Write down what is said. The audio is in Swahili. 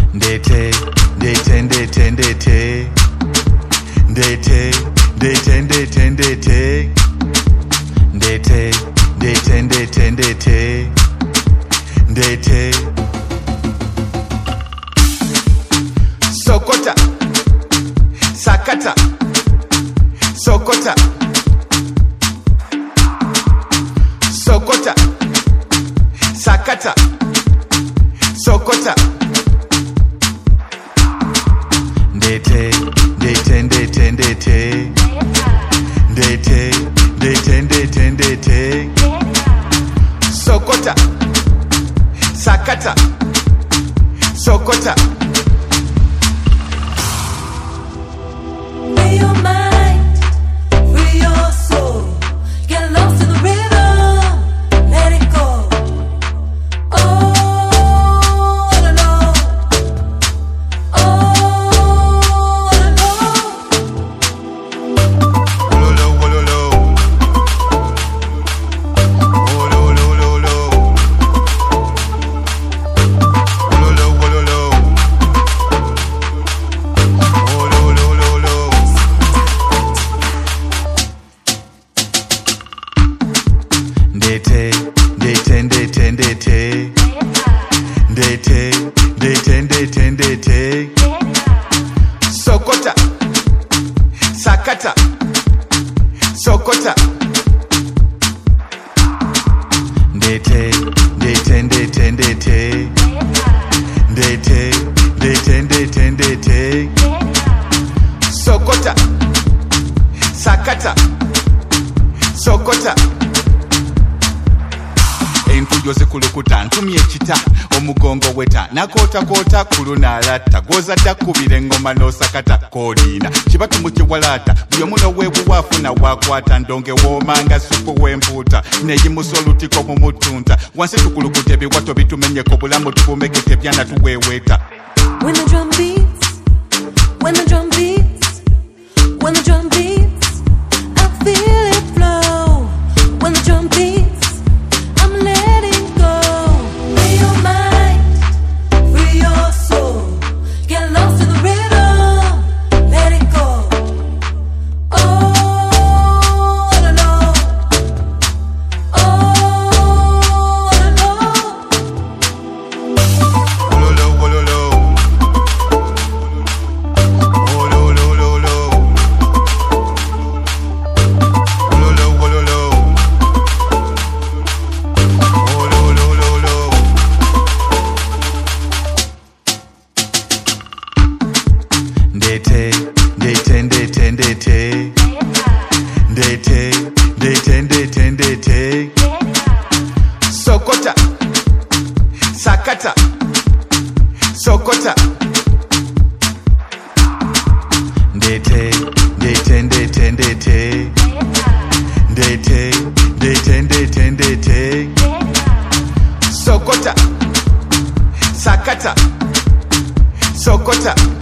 Ndete, ndete, ndete, ndete. Ndete, ndete, ndete, ndete. Ndete, ndete, ndete, ndete. Ndete. Sokota, sakata, sokota, sokota, sakata, sokota. Ndete, ndete, ndete, ndete. Ndete, ndete, ndete, ndete. Sokota, sakata, sokota. Free your mind, free your soul. Get lost in the rhythm, let it go. All alone, all alone. Wololo, wololo. Wololo, wololo. Wololo, wololo. Wololo, wololo. Ndete, ndete, ndete, ndete. Ndete, ndete, ndete, ndete. Sokota, sakata, sokota. Ndete, ndete, ndete, ndete. Ndete, ndete, ndete, ndete. Sokota, sakata, sokota. Entujo zikulukuta ntumye ekita omugongo weta nakootakoota kulunalatta gozadda kubira engoma n'osakata kooliina kibatu mu kiwalaata buli omu n'oweebuwaafu na waakwata ndonge woomanga supu w'empuuta neeyimusa olutiko mu mutunta wansi tukulukuta ebiwato bitumenyeko bulamu tubumegete byana tuweeweeta. When the drum beats, when the drum beats, when the drum beats, I feel it flow. When the drum beats, I'm letting go. Free your mind, free your soul. Get lost in the rhythm, let it go. All alone, all alone. Wololo, wololo. Wololo, wololo. Wololo, wololo. Wololo, wololo. Ndete, ndete, ndete, ndete. Ndete, ndete, ndete, ndete. Sokota, sakata, sokota. Ndete, ndete, ndete, ndete. Ndete, ndete, ndete, ndete. Sokota, sakata, sokota.